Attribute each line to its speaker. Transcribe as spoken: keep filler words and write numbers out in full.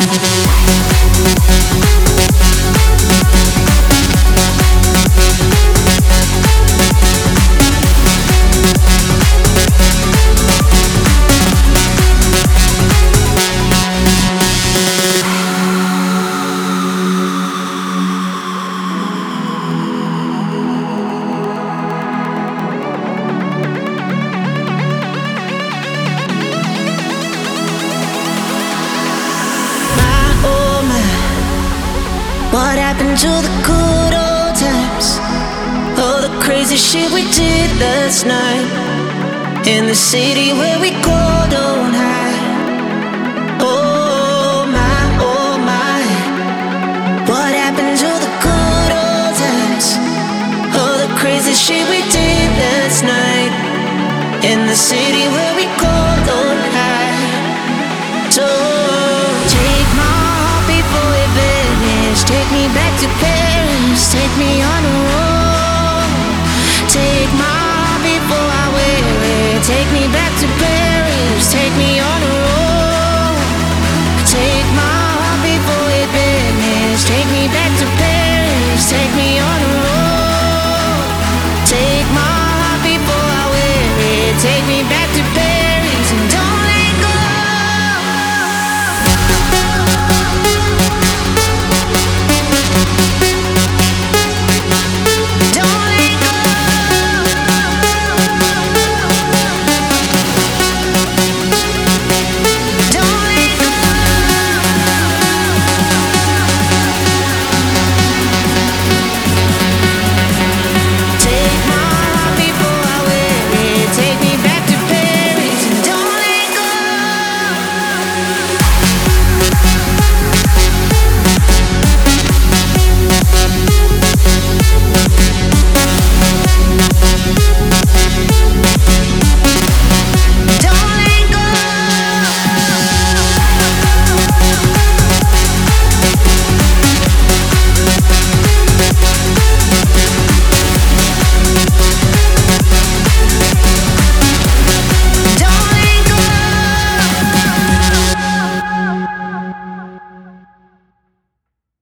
Speaker 1: What happened to the good old times? All the crazy shit we did last night in the city where we go don't hide. Oh my, oh my. What happened to the good old times? All the crazy shit we did last night in the city where we go don't hide. So take my heart before it vanishes. Take me back to Paris. Take me on the road. Take my heart before I wear it. Take me back to Paris. Take me on